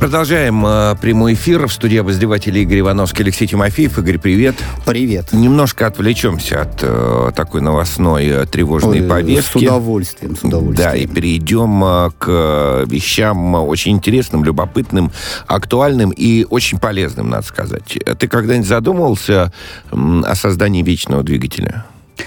Продолжаем прямой эфир. В студии обозреватель Игорь Ивановский, Алексей Тимофеев. Игорь, привет. Привет. Немножко отвлечемся от такой новостной тревожной повестки. С удовольствием. Да, и перейдем к вещам очень интересным, любопытным, актуальным и очень полезным, надо сказать. Ты когда-нибудь задумывался о создании вечного двигателя?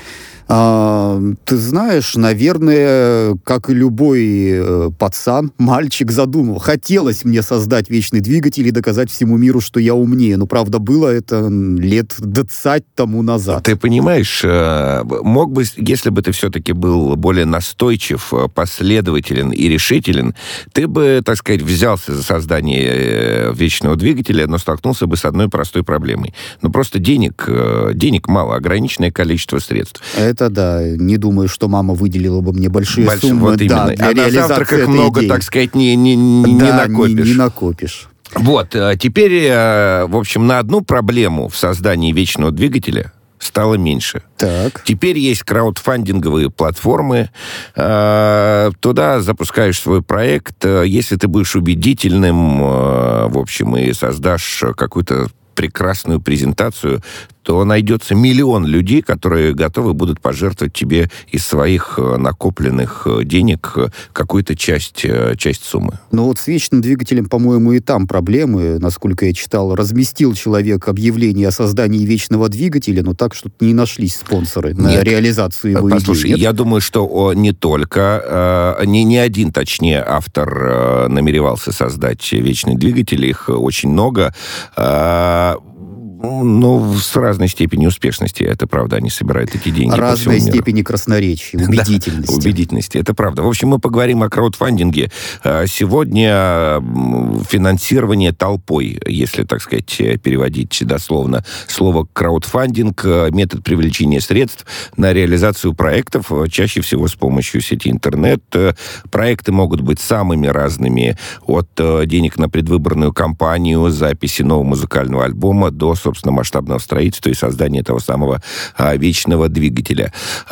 Ты знаешь, наверное, как и любой пацан, мальчик задумал. Хотелось мне создать вечный двигатель и доказать всему миру, что я умнее. Но, правда, было это лет 20 тому назад. Ты понимаешь, мог бы, если бы ты все-таки был более настойчив, последователен и решителен, ты бы, так сказать, взялся за создание вечного двигателя, но столкнулся бы с одной простой проблемой. Ну, просто денег мало, ограниченное количество средств. Это да. Не думаю, что мама выделила бы мне большие суммы. Вот именно. Да, для реализации на завтраках этой много, идеи. Так сказать, не накопишь. Не накопишь. Вот, теперь, в общем, на одну проблему в создании вечного двигателя стало меньше. Так. Теперь есть краудфандинговые платформы. Туда запускаешь свой проект. Если ты будешь убедительным, в общем, и создашь какую-то прекрасную презентацию, то найдется миллион людей, которые готовы будут пожертвовать тебе из своих накопленных денег какую-то часть суммы. Но вот с вечным двигателем, по-моему, и там проблемы. Насколько я читал, разместил человек объявление о создании вечного двигателя, но так, что не нашлись спонсоры на реализацию его идеи. Послушай, я думаю, что не только, не один, точнее, автор намеревался создать вечный двигатель, их очень много. Ну, с разной степенью успешности. Это правда, они собирают эти деньги по всему Разной миру. степени красноречия, убедительности. Да, убедительности, это правда. В общем, мы поговорим о краудфандинге. Сегодня финансирование толпой, если, так сказать, переводить дословно слово краудфандинг, метод привлечения средств на реализацию проектов, чаще всего с помощью сети интернет. Проекты могут быть самыми разными, от денег на предвыборную кампанию, записи нового музыкального альбома до, собственно, масштабного строительства и создания того самого вечного двигателя.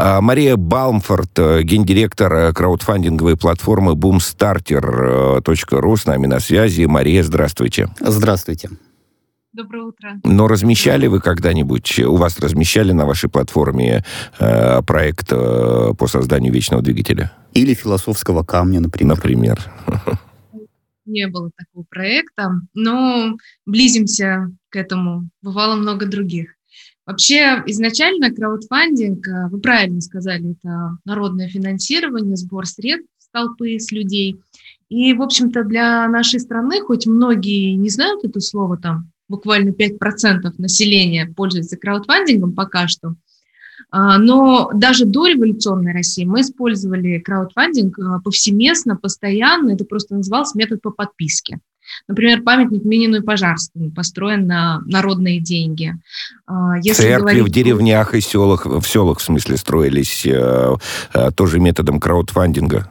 Мария Балмфорд, гендиректор краудфандинговой платформы boomstarter.ru, с нами на связи. Мария, здравствуйте. Здравствуйте. Доброе утро. Но размещали вы когда-нибудь, у вас размещали на вашей платформе проект по созданию вечного двигателя? Или философского камня, например. Не было такого проекта, но близимся к этому. Бывало много других. Вообще, изначально краудфандинг, вы правильно сказали, это народное финансирование, сбор средств с толпы, с людей. И, в общем-то, для нашей страны, хоть многие не знают это слово, там буквально 5% населения пользуется краудфандингом пока что, но даже до революционной России мы использовали краудфандинг повсеместно, постоянно. Это просто назывался метод по подписке. Например, памятник Минину и Пожарскому построен на народные деньги. Церкви в деревнях и в селах, в смысле, строились тоже методом краудфандинга?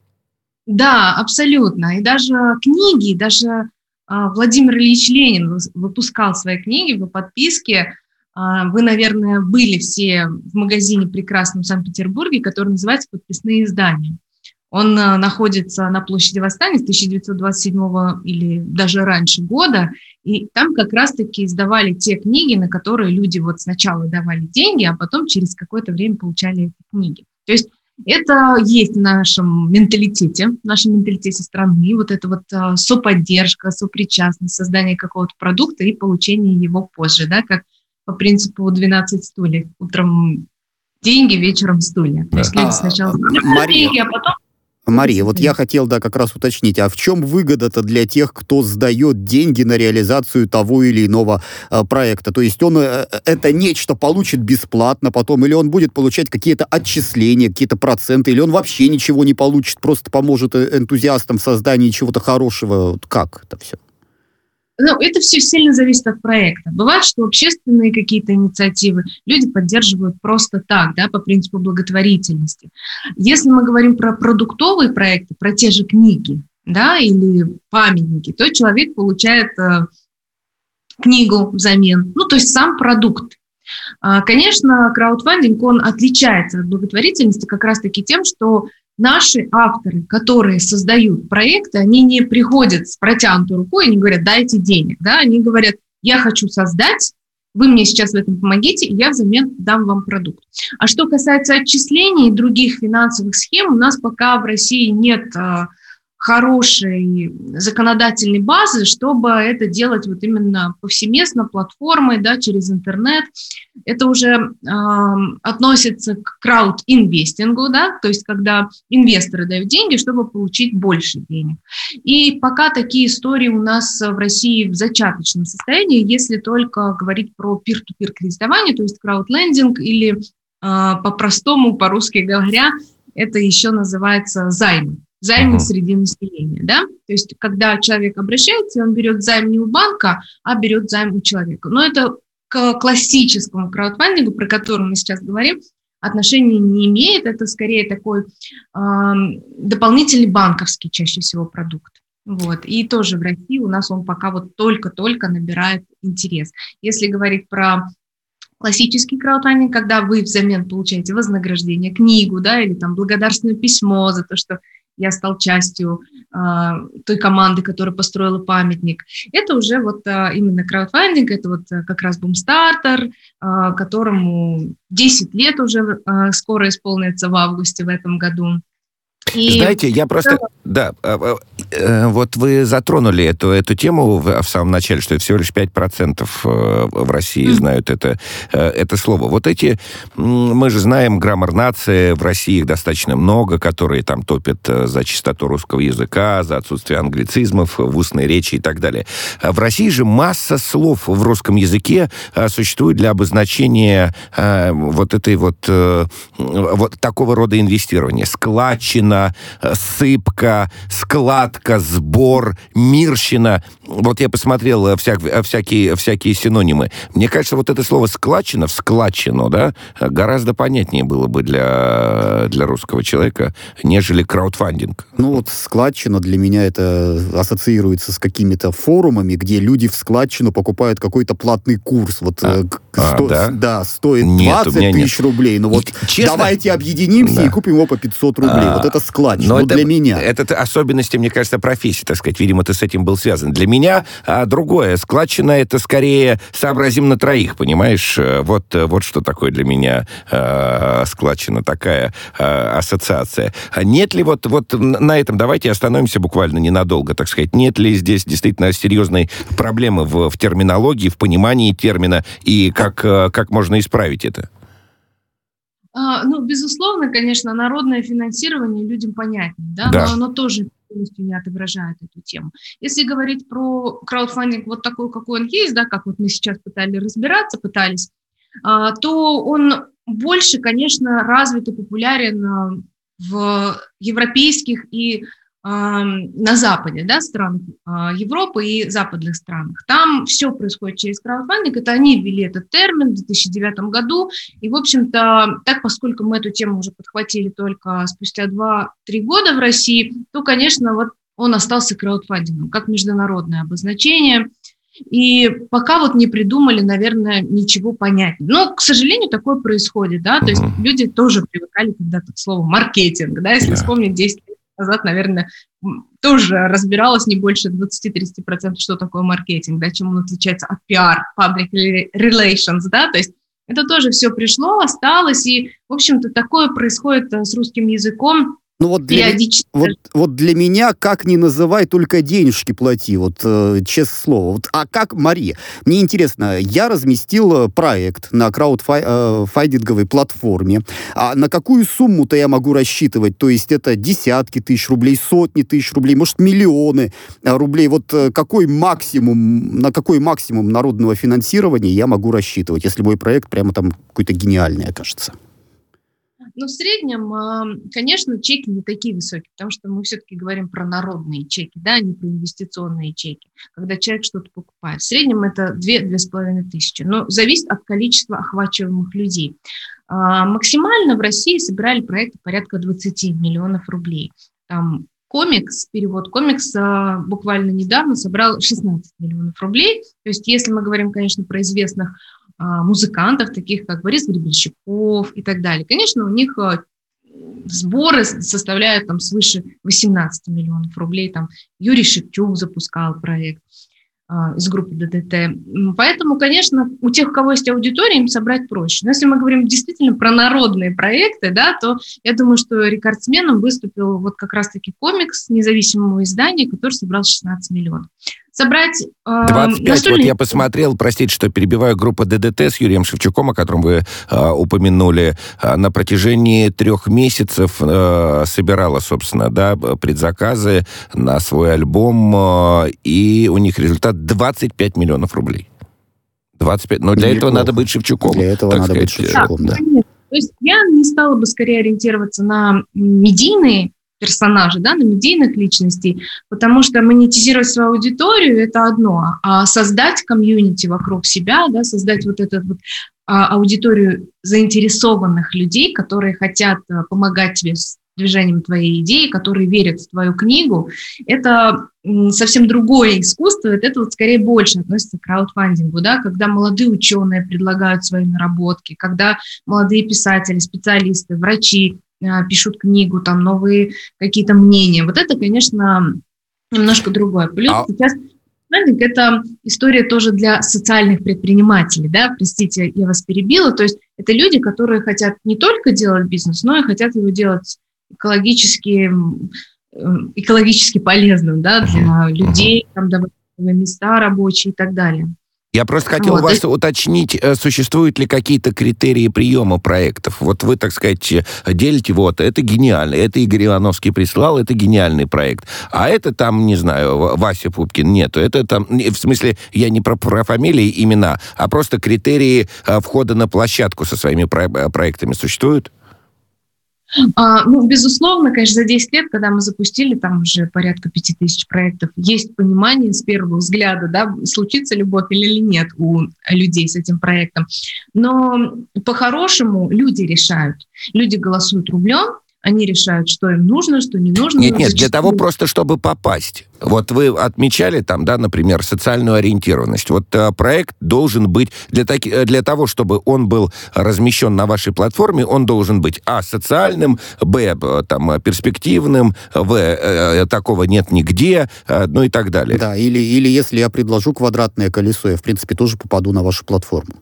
Да, абсолютно. И даже книги, даже Владимир Ильич Ленин выпускал свои книги по подписке. Вы, наверное, были все в магазине прекрасном в Санкт-Петербурге, который называется «Подписные издания». Он находится на площади Восстания с 1927 или даже раньше года, и там как раз-таки издавали те книги, на которые люди вот сначала давали деньги, а потом через какое-то время получали эти книги. То есть это есть в нашем менталитете страны, вот эта вот соподдержка, сопричастность, создание какого-то продукта и получение его позже, да, как по принципу 12 стульев. Утром деньги, вечером стулья. То есть люди сначала деньги, а потом... Мария, вот я хотел, как раз уточнить, а в чем выгода-то для тех, кто сдает деньги на реализацию того или иного проекта? То есть он это нечто получит бесплатно потом, или он будет получать какие-то отчисления, какие-то проценты, или он вообще ничего не получит, просто поможет энтузиастам в создании чего-то хорошего? Как это все? Ну, это все сильно зависит от проекта. Бывает, что общественные какие-то инициативы люди поддерживают просто так, да, по принципу благотворительности. Если мы говорим про продуктовые проекты, про те же книги, да, или памятники, то человек получает книгу взамен, ну, то есть сам продукт. Конечно, краудфандинг, он отличается от благотворительности как раз-таки тем, что наши авторы, которые создают проекты, они не приходят с протянутой рукой и не говорят, дайте денег, да, они говорят, я хочу создать, вы мне сейчас в этом помогите, и я взамен дам вам продукт. А что касается отчислений и других финансовых схем, у нас пока в России нет хорошей законодательной базы, чтобы это делать вот именно повсеместно, платформой, да, через интернет. Это уже относится к краудинвестингу, да, то есть когда инвесторы дают деньги, чтобы получить больше денег. И пока такие истории у нас в России в зачаточном состоянии, если только говорить про peer-to-peer кредитование, то есть краудлендинг или по-простому, по-русски говоря, это еще называется займы среди населения, да, то есть когда человек обращается, он берет займ не у банка, а берет займ у человека. Но это к классическому краудфандингу, про который мы сейчас говорим, отношения не имеет, это скорее такой дополнительный банковский чаще всего продукт. Вот. И тоже в России у нас он пока вот только-только набирает интерес. Если говорить про классический краудфандинг, когда вы взамен получаете вознаграждение, книгу, да, или там благодарственное письмо за то, что я стал частью той команды, которая построила памятник. Это уже вот именно краудфандинг, это вот как раз Бумстартер, которому 10 лет уже скоро исполнится в августе в этом году. И знаете, я просто... Да, вот вы затронули эту тему в самом начале, что всего лишь 5% в России знают это слово. Вот эти... Мы же знаем, граммар нации, в России их достаточно много, которые там топят за чистоту русского языка, за отсутствие англицизмов в устной речи и так далее. В России же масса слов в русском языке существует для обозначения вот этой вот такого рода инвестирования. Складчина, сыпка, складка, сбор, мирщина. Вот я посмотрел всякие синонимы. Мне кажется, вот это слово «складчина» в «складчину», да, гораздо понятнее было бы для русского человека, нежели краудфандинг. Ну вот складчина для меня это ассоциируется с какими-то форумами, где люди в складчину покупают какой-то платный курс. Вот стоит 20 тысяч рублей. Ну вот честно, давайте объединимся и купим его по 500 рублей. Вот это складчина. Но для меня. Это особенности, мне кажется, профессии, так сказать. Видимо, ты с этим был связан. Для меня другое. Складчина — это скорее сообразим на троих, понимаешь? Вот что такое для меня складчина, такая ассоциация. Нет ли вот на этом, давайте остановимся буквально ненадолго, так сказать. Нет ли здесь действительно серьезной проблемы в терминологии, в понимании термина, и как можно исправить это? Ну, безусловно, конечно, народное финансирование людям понятнее, да? Но оно тоже полностью не отображает эту тему. Если говорить про краудфандинг вот такой, какой он есть, да, как вот мы сейчас пытались, то он больше, конечно, развит и популярен в европейских и на Западе, да, странах Европы и западных странах. Там все происходит через краудфандинг. Это они ввели этот термин в 2009 году. И, в общем-то, так, поскольку мы эту тему уже подхватили только спустя 2-3 года в России, то, конечно, вот он остался краудфандингом, как международное обозначение. И пока вот не придумали, наверное, ничего понятнее. Но, к сожалению, такое происходит, да, то есть люди тоже привыкали когда-то к слову маркетинг, да, если вспомнить 10 лет назад, наверное, тоже разбиралась не больше 20-30%, что такое маркетинг, да, чем он отличается от PR, public relations, да, то есть это тоже все пришло, осталось, и, в общем-то, такое происходит с русским языком. Ну вот для меня, как ни называй, только денежки плати, вот честное слово. Вот, а как, Мария, мне интересно, я разместил проект на краудфандинговой платформе, а на какую сумму-то я могу рассчитывать? То есть это десятки тысяч рублей, сотни тысяч рублей, может, миллионы рублей. Вот на какой максимум народного финансирования я могу рассчитывать, если мой проект прямо там какой-то гениальный окажется? Ну, в среднем, конечно, чеки не такие высокие, потому что мы все-таки говорим про народные чеки, да, а не про инвестиционные чеки, когда человек что-то покупает. В среднем это 2-2,5 тысячи, но зависит от количества охвачиваемых людей. Максимально в России собирали проекты порядка 20 миллионов рублей. Там перевод комикса буквально недавно собрал 16 миллионов рублей. То есть если мы говорим, конечно, про известных музыкантов, таких как Борис Гребенщиков и так далее. Конечно, у них сборы составляют там свыше 18 миллионов рублей. Там Юрий Шевчук запускал проект из группы ДДТ. Поэтому, конечно, у тех, у кого есть аудитория, им собрать проще. Но если мы говорим действительно про народные проекты, да, то я думаю, что рекордсменом выступил вот как раз-таки комикс независимого издания, который собрал 16 миллионов. Собрать... 25, вот я посмотрел, простите, что перебиваю, группа ДДТ с Юрием Шевчуком, о котором вы упомянули, на протяжении 3 месяцев собирала, собственно, да, предзаказы на свой альбом, и у них результат 25 миллионов рублей. 25, но для этого надо быть Шевчуком. Для этого надо быть Шевчуком, да. Конечно. То есть я не стала бы скорее ориентироваться на медийные персонажей, да, на медийных личностей, потому что монетизировать свою аудиторию – это одно, а создать комьюнити вокруг себя, да, создать вот эту вот аудиторию заинтересованных людей, которые хотят помогать тебе с движением твоей идеи, которые верят в твою книгу, это совсем другое искусство, это вот скорее больше относится к краудфандингу, да, когда молодые ученые предлагают свои наработки, когда молодые писатели, специалисты, врачи пишут книгу, там новые какие-то мнения. Вот это, конечно, немножко другое. Плюс сейчас это история тоже для социальных предпринимателей, да, простите, я вас перебила, то есть это люди, которые хотят не только делать бизнес, но и хотят его делать экологически полезным, да, для людей, там, давать места рабочие и так далее. Я просто хотел у вас уточнить, существуют ли какие-то критерии приема проектов. Вот вы, так сказать, делите, вот, это гениально, это Игорь Ивановский прислал, это гениальный проект. А это там, не знаю, Вася Пупкин, нет, это там, в смысле, я не про фамилии, имена, а просто критерии входа на площадку со своими проектами существуют? Безусловно, конечно, за 10 лет, когда мы запустили там уже порядка 5000 проектов, есть понимание с первого взгляда, да, случится любовь или нет у людей с этим проектом. Но по-хорошему люди решают. Люди голосуют рублем, они решают, что им нужно, что не нужно. Нет, для того просто, чтобы попасть. Вот вы отмечали там, да, например, социальную ориентированность. Вот проект должен быть, для того, чтобы он был размещен на вашей платформе, он должен быть, социальным, там, перспективным, такого нет нигде, ну и так далее. Да, или если я предложу квадратное колесо, я, в принципе, тоже попаду на вашу платформу.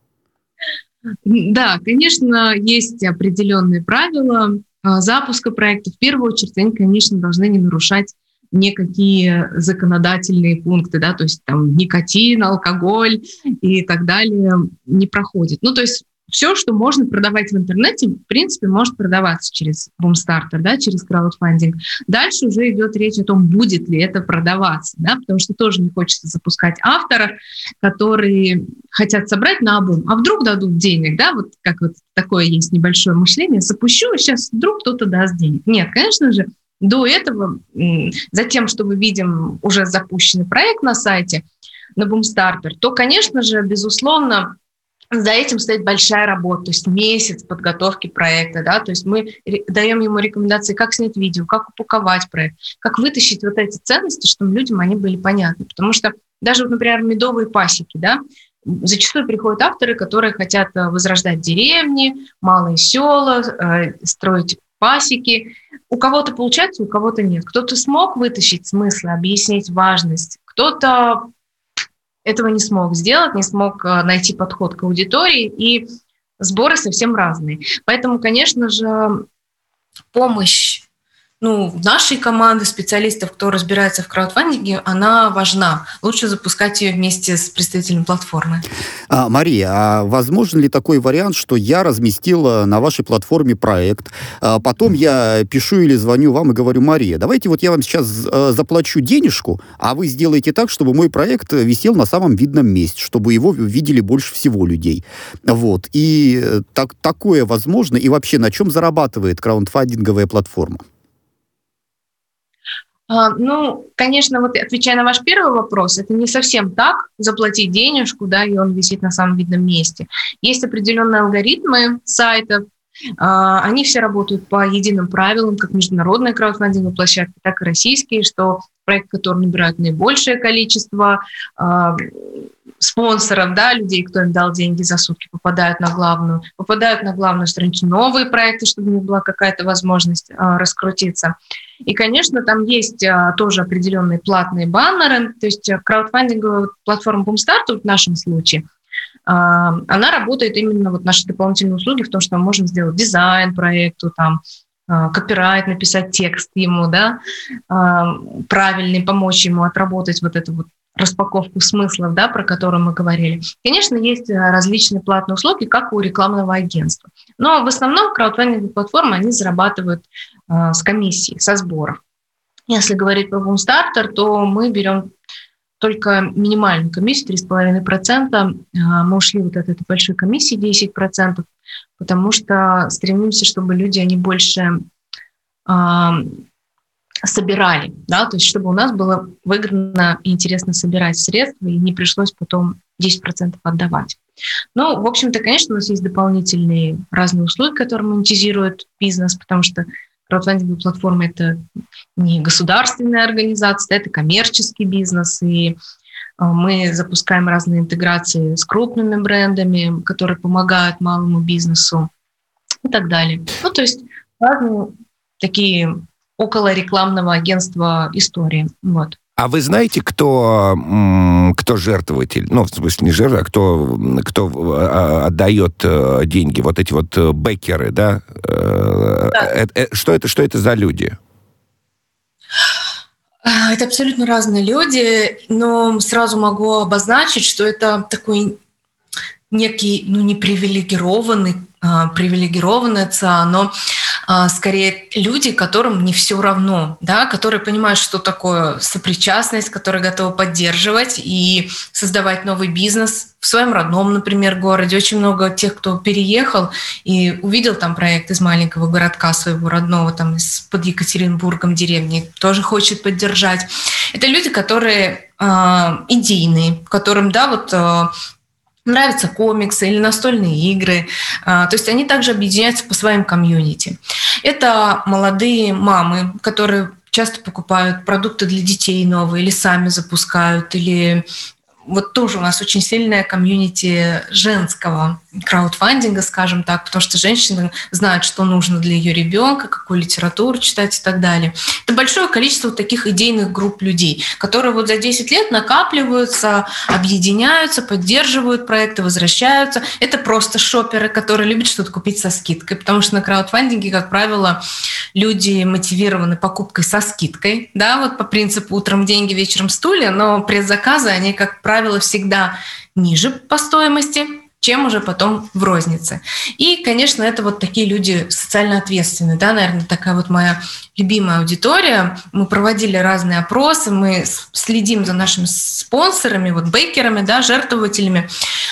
Да, конечно, есть определенные правила запуска проекта. В первую очередь, они, конечно, должны не нарушать никакие законодательные пункты, да, то есть там никотин, алкоголь и так далее не проходит. Ну, то есть все, что можно продавать в интернете, в принципе, может продаваться через Boomstarter, да, через краудфандинг. Дальше уже идет речь о том, будет ли это продаваться, да, потому что тоже не хочется запускать авторов, которые хотят собрать на обум, а вдруг дадут денег, да, вот как вот такое есть небольшое мышление, запущу, сейчас вдруг кто-то даст денег. Нет, конечно же, до этого, за тем, что мы видим уже запущенный проект на сайте, на Boomstarter, то, конечно же, безусловно, за этим стоит большая работа, то есть месяц подготовки проекта, да, то есть мы даем ему рекомендации, как снять видео, как упаковать проект, как вытащить вот эти ценности, чтобы людям они были понятны, потому что даже, например, медовые пасеки, да, зачастую приходят авторы, которые хотят возрождать деревни, малые села, строить пасеки. У кого-то получается, у кого-то нет. Кто-то смог вытащить смысл, объяснить важность, кто-то этого не смог сделать, не смог найти подход к аудитории, и сборы совсем разные. Поэтому, конечно же, помощь нашей команды специалистов, кто разбирается в краудфандинге, она важна. Лучше запускать ее вместе с представителем платформы. Мария, а возможен ли такой вариант, что я разместила на вашей платформе проект, потом я пишу или звоню вам и говорю: Мария, давайте вот я вам сейчас заплачу денежку, а вы сделаете так, чтобы мой проект висел на самом видном месте, чтобы его видели больше всего людей. Вот. И такое возможно. И вообще, на чем зарабатывает краудфандинговая платформа? Конечно, вот отвечая на ваш первый вопрос, это не совсем так, заплатить денежку, да, и он висит на самом видном месте. Есть определенные алгоритмы сайтов, они все работают по единым правилам, как международные краудфандинговые площадки, так и российские, что проект, который набирает наибольшее количество спонсоров, да, людей, кто им дал деньги за сутки, попадают на главную страницу новые проекты, чтобы у них была какая-то возможность раскрутиться. И, конечно, там есть тоже определенные платные баннеры, то есть краудфандинговая платформа Boomstart в нашем случае, она работает именно вот наши дополнительные услуги в том, что мы можем сделать дизайн проекту, там, копирайт, написать текст ему, да, правильный, помочь ему отработать вот эту вот распаковку смыслов, да, про которую мы говорили. Конечно, есть различные платные услуги, как у рекламного агентства. Но в основном краудфандинговые платформы, они зарабатывают с комиссии, со сборов. Если говорить про Boomstarter, то мы берем только минимальную комиссию, 3,5%. Мы ушли вот от этой большой комиссии, 10%, потому что стремимся, чтобы люди, они больше собирали, да, то есть чтобы у нас было выгодно и интересно собирать средства, и не пришлось потом 10% отдавать. Ну, в общем-то, конечно, у нас есть дополнительные разные услуги, которые монетизируют бизнес, потому что краудфандинговая платформа – это не государственная организация, это коммерческий бизнес, и мы запускаем разные интеграции с крупными брендами, которые помогают малому бизнесу и так далее. Ну, то есть разные такие около рекламного агентства истории. Вот. А вы знаете, кто жертвователь? Ну, в смысле, не жертва, а кто отдает деньги? Вот эти вот бэкеры, да? Да. Что это за люди? Это абсолютно разные люди, но сразу могу обозначить, что это такой некий, не привилегированный ЦА, но скорее люди, которым не все равно, да, которые понимают, что такое сопричастность, которые готовы поддерживать и создавать новый бизнес в своем родном, например, городе. Очень много тех, кто переехал и увидел там проект из маленького городка своего родного, там под Екатеринбургом деревни, тоже хочет поддержать. Это люди, которые идейные, которым, да, вот нравятся комиксы или настольные игры. То есть они также объединяются по своим комьюнити. Это молодые мамы, которые часто покупают продукты для детей новые или сами запускают, или вот тоже у нас очень сильное комьюнити женского краудфандинга, скажем так, потому что женщины знают, что нужно для ее ребенка, какую литературу читать и так далее. Это большое количество таких идейных групп людей, которые вот за 10 лет накапливаются, объединяются, поддерживают проекты, возвращаются. Это просто шопперы, которые любят что-то купить со скидкой, потому что на краудфандинге, как правило, люди мотивированы покупкой со скидкой, да, вот по принципу «утром деньги, вечером стулья», но предзаказы, они, как правило, всегда ниже по стоимости, чем уже потом в рознице. И, конечно, это вот такие люди социально ответственные, да, наверное, такая вот моя любимая аудитория. Мы проводили разные опросы, мы следим за нашими спонсорами, вот бейкерами, да, жертвователями,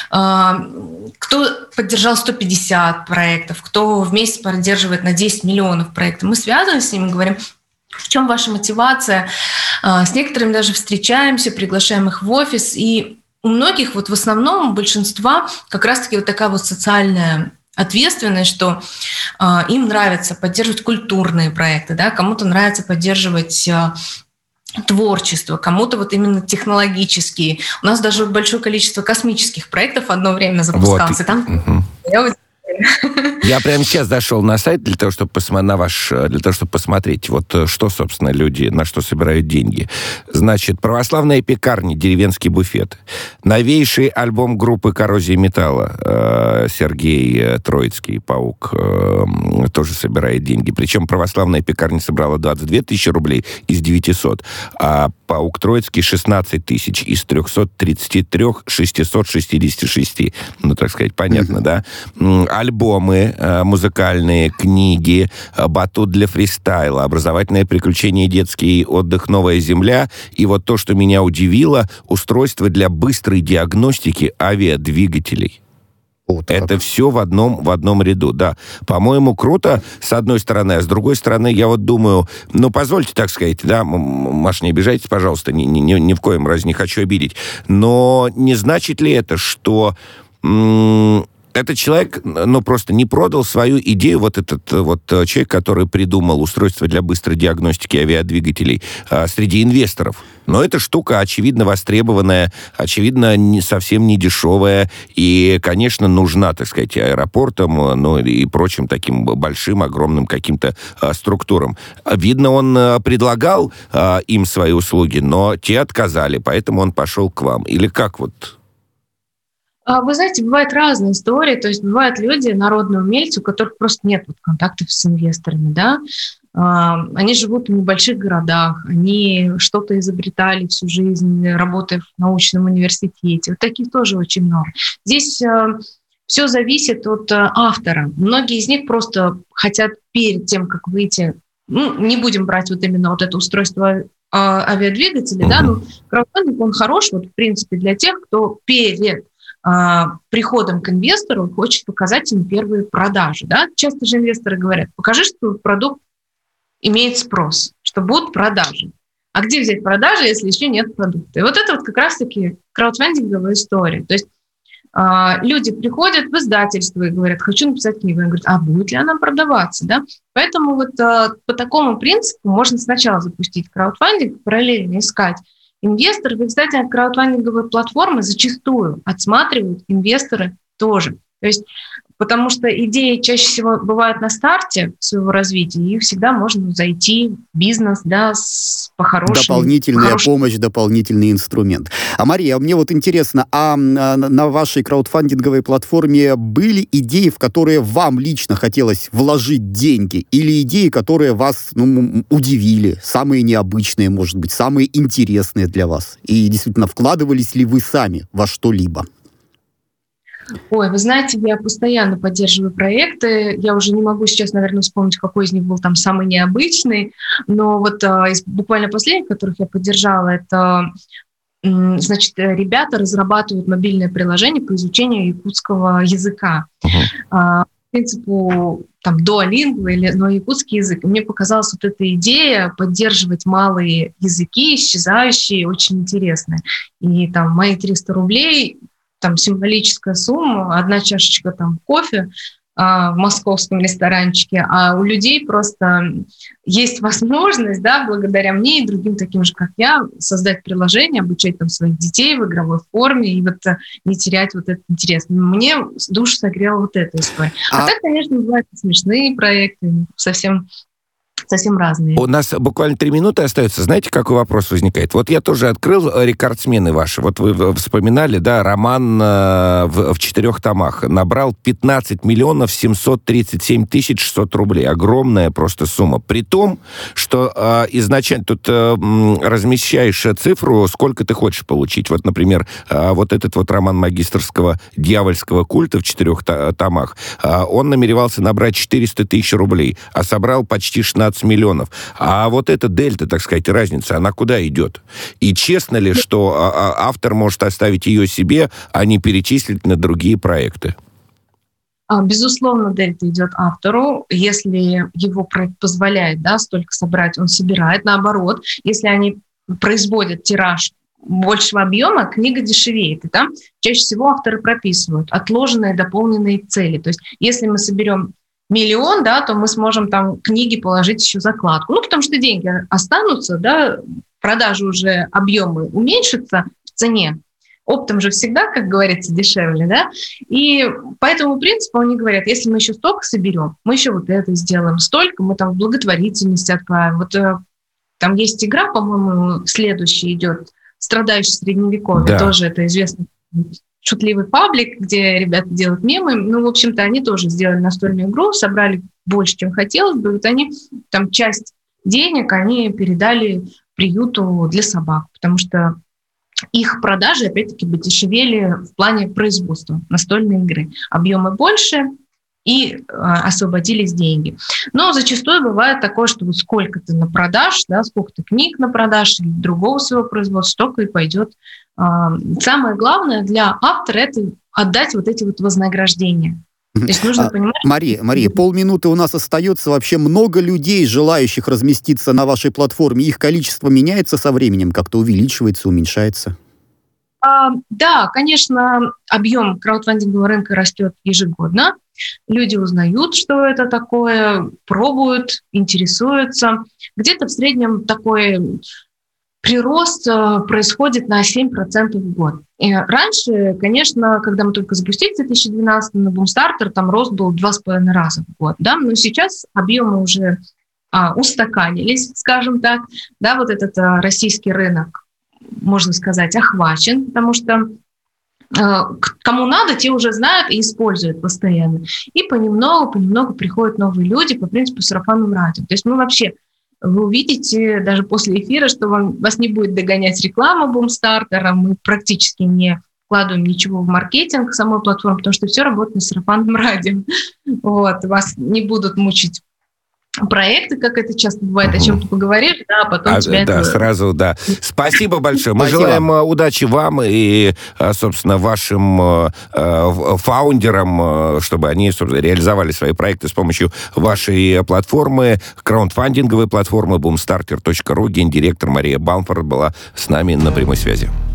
кто поддержал 150 проектов, кто в месяц поддерживает на 10 миллионов проектов. Мы связываемся с ними и говорим: в чем ваша мотивация? С некоторыми даже встречаемся, приглашаем их в офис, и у многих, вот в основном, у большинства как раз-таки вот такая вот социальная ответственность, что им нравится поддерживать культурные проекты, да, кому-то нравится поддерживать творчество, кому-то вот именно технологические. У нас даже большое количество космических проектов одно время запускалось. Вот. Там я прямо сейчас зашел на сайт для того, чтобы посмотреть, вот что, собственно, люди, на что собирают деньги. Значит, православная пекарня «Деревенский буфет». Новейший альбом группы «Коррозия металла». Сергей Троицкий, «Паук», тоже собирает деньги. Причем православная пекарня собрала 22 тысячи рублей из 900, а «Паук» Троицкий 16 тысяч из 333 666. Ну, так сказать, понятно, да? Альбомы музыкальные, книги, батут для фристайла, образовательное приключение, детский отдых «Новая земля». И вот то, что меня удивило, устройство для быстрой диагностики авиадвигателей. Вот это все в одном ряду, да. По-моему, круто, с одной стороны, а с другой стороны, я вот думаю, позвольте так сказать, да, Маш, не обижайтесь, пожалуйста, ни в коем разе не хочу обидеть, но не значит ли это, что Этот человек, просто не продал свою идею, вот этот человек, который придумал устройство для быстрой диагностики авиадвигателей среди инвесторов. Но эта штука, очевидно, востребованная, очевидно, совсем не дешевая, и, конечно, нужна, так сказать, аэропортам, и прочим таким большим, огромным каким-то структурам. Видно, он предлагал им свои услуги, но те отказали, поэтому он пошел к вам. Или как вот... Вы знаете, бывают разные истории, то есть бывают люди, народные умельцы, у которых просто нет контактов с инвесторами, да, они живут в небольших городах, они что-то изобретали всю жизнь, работая в научном университете, вот таких тоже очень много. Здесь все зависит от автора. Многие из них просто хотят перед тем, как выйти, не будем брать вот именно вот это устройство авиадвигателей, да, но краудфандинг, он хорош, вот в принципе для тех, кто перед приходом к инвестору хочет показать им первые продажи. Да? Часто же инвесторы говорят, покажи, что продукт имеет спрос, что будут продажи. А где взять продажи, если еще нет продукта? И вот это вот как раз-таки краудфандинговая история. То есть люди приходят в издательство и говорят, хочу написать книгу. Они говорят, а будет ли она продаваться? Да? Поэтому вот по такому принципу можно сначала запустить краудфандинг, параллельно искать инвесторов. И, кстати, краудфандинговые платформы зачастую отсматривают инвесторы тоже. То есть, потому что идеи чаще всего бывают на старте своего развития, и всегда можно зайти в бизнес, да, по-хорошему. Дополнительная помощь, дополнительный инструмент. Мария, мне вот интересно, на вашей краудфандинговой платформе были идеи, в которые вам лично хотелось вложить деньги, или идеи, которые вас удивили, самые необычные, может быть, самые интересные для вас? И действительно, вкладывались ли вы сами во что-либо? Ой, вы знаете, я постоянно поддерживаю проекты. Я уже не могу сейчас, наверное, вспомнить, какой из них был там самый необычный. Но вот из буквально последних, которых я поддержала, это, значит, ребята разрабатывают мобильное приложение по изучению якутского языка. По принципу там Duolingo, но якутский язык. И мне показалась вот эта идея поддерживать малые языки, исчезающие, очень интересная. И там мои 300 рублей... там символическая сумма, одна чашечка там кофе в московском ресторанчике, а у людей просто есть возможность, да, благодаря мне и другим таким же, как я, создать приложение, обучать там своих детей в игровой форме и вот не терять вот этот интерес. Мне душу согрела вот эта история. А так, конечно, бывают смешные проекты, совсем разные. У нас буквально 3 минуты остается. Знаете, какой вопрос возникает? Вот я тоже открыл рекордсмены ваши. Вот вы вспоминали, да, роман в 4 томах. Набрал 15 миллионов 737 тысяч 600 рублей. Огромная просто сумма. При том, что изначально тут размещаешь цифру, сколько ты хочешь получить. Вот, например, вот этот вот роман магистерского дьявольского культа в 4 томах, он намеревался набрать 400 тысяч рублей, а собрал почти 16 миллионов. А вот эта дельта, так сказать, разница, она куда идет? И честно ли, что автор может оставить ее себе, а не перечислить на другие проекты? Безусловно, дельта идет автору. Если его проект позволяет, да, столько собрать, он собирает. Наоборот, если они производят тираж большего объема, книга дешевеет. И там чаще всего авторы прописывают отложенные, дополненные цели. То есть если мы соберем 1 миллион, да, то мы сможем там книги положить еще закладку. Потому что деньги останутся, да, продажи уже, объемы уменьшатся в цене. Оптом же всегда, как говорится, дешевле, да. И по этому принципу они говорят, если мы еще столько соберем, мы еще вот это сделаем, столько мы там в благотворительность отправим. Вот там есть игра, по-моему, следующая идет, «Страдающий средневековье», да. Тоже это известный шутливый паблик, где ребята делают мемы. В общем-то, они тоже сделали настольную игру, собрали больше, чем хотелось бы. Вот они, там, часть денег они передали приюту для собак, потому что их продажи, опять-таки, подешевели в плане производства настольной игры. Объемы больше, и освободились деньги. Но зачастую бывает такое, что вот сколько-то на продаж, да, сколько-то книг на продаж или другого своего производства, столько и пойдет. Самое главное для автора – это отдать вот эти вот вознаграждения. То есть нужно понимать... Мария, полминуты у нас остается. Вообще много людей, желающих разместиться на вашей платформе. Их количество меняется со временем? Как-то увеличивается, уменьшается? Да, конечно, объем краудфандингового рынка растет ежегодно. Люди узнают, что это такое, пробуют, интересуются. Где-то в среднем такой прирост происходит на 7% в год. И раньше, конечно, когда мы только запустили в 2012 на Boomstarter, там рост был 2,5 раза в год. Да? Но сейчас объемы уже устаканились, скажем так. Да, вот этот российский рынок, можно сказать, охвачен, потому что кому надо, те уже знают и используют постоянно. И понемногу приходят новые люди по принципу сарафанного радио. То есть вы увидите даже после эфира, что вас не будет догонять реклама Boomstarter, мы практически не вкладываем ничего в маркетинг самой платформы, потому что все работает на сарафанном радио. Вот, вас не будут мучить проекты, как это часто бывает, о чем ты поговоришь, да, потом тебя да, это... сразу, да. Спасибо большое. Мы желаем удачи вам и, собственно, вашим фаундерам, чтобы они, собственно, реализовали свои проекты с помощью вашей платформы, краундфандинговой платформы boomstarter.ru. Гендиректор Мария Бамфорд была с нами на прямой связи.